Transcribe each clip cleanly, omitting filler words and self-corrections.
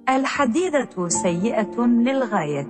الحديدة سيئة للغاية.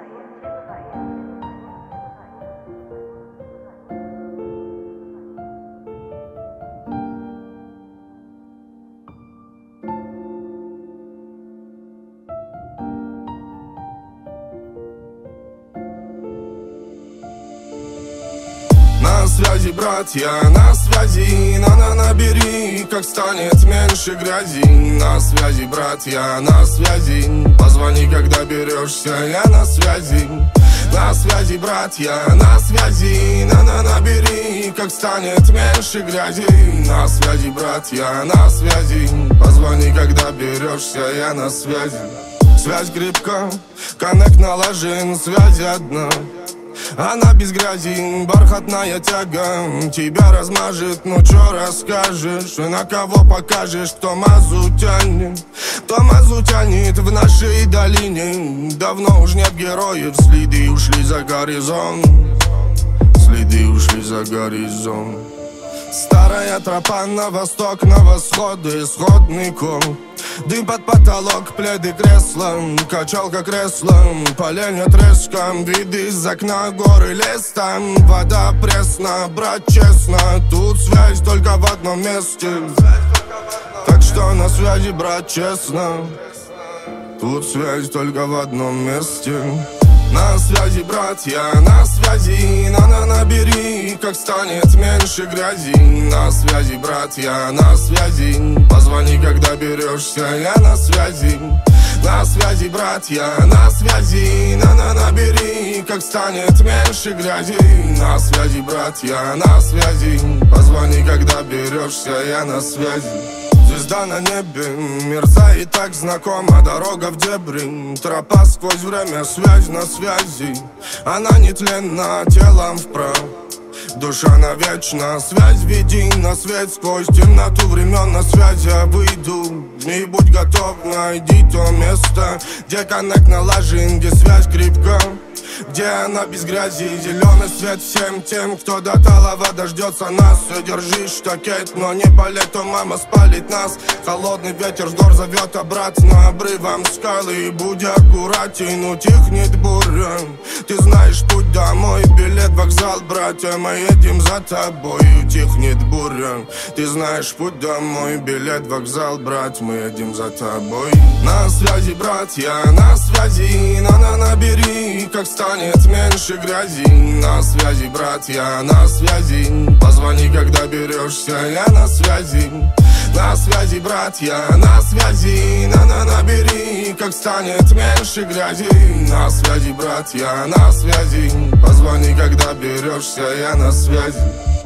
На связи, братья, на связи, набери, как станет меньше грязи. На связи, братья, на связи, позвони, когда берешься, я на связи. На связи, братья, на связи, набери, как станет меньше грязи. На связи, братья, на связи, позвони, когда берешься, я на связи. Связь крепка, коннект налажен, связь одна. Она без грязи, бархатная тяга. Тебя размажет, ну чё расскажешь? И на кого покажешь, кто мазу тянет? Кто мазу тянет в нашей долине? Давно уж нет героев, следы ушли за горизонт. Следы ушли за горизонт. Старая тропа на восток, на восход, исходный ком. Дым под потолок, пледы, кресла, качалка кресла, поленья треском, виды из окна, горы, лес, там вода пресна, брат, честно, тут связь только в одном месте. Так что на связи, брат, честно, тут связь только в одном месте. На связи, братья, на связи, набери, как станет меньше грязи. На связи, братья, на связи, позвони, когда берешься, я на связи. На связи, братья, на связи, набери, как станет меньше грязи. На связи, братья, на связи, позвони, когда берешься, я на связи. Звезда на небе, мерцает так знакома, дорога в дебри, тропа сквозь время, связь на связи. Она нетленна, телом вправ, душа навечно. Связь веди на свет сквозь темноту времен, на связь я выйду. И будь готов, найди то место, где коннект налажен, где связь крепка, где она без грязи. Зеленый свет всем тем, кто до талого дождется нас. Все, держи штакет, но не по лету, мама спалит нас. Холодный ветер с гор зовет обратно обрывом скалы. Будь аккуратен, утихнет буря. Ты знаешь путь домой, билет, вокзал, братья, мы едем за тобой. Утихнет буря. Ты знаешь путь домой, билет, вокзал, брат, мы едем за тобой. На связи, братья, на связи, набери, как станет меньше грязи. На связи, братья, на связи, позвони, когда берешься, я на связи. На связи, братья, на связи, набери, как станет меньше грязи. На связи, братья, на связи, позвони, когда берешься, я на связи.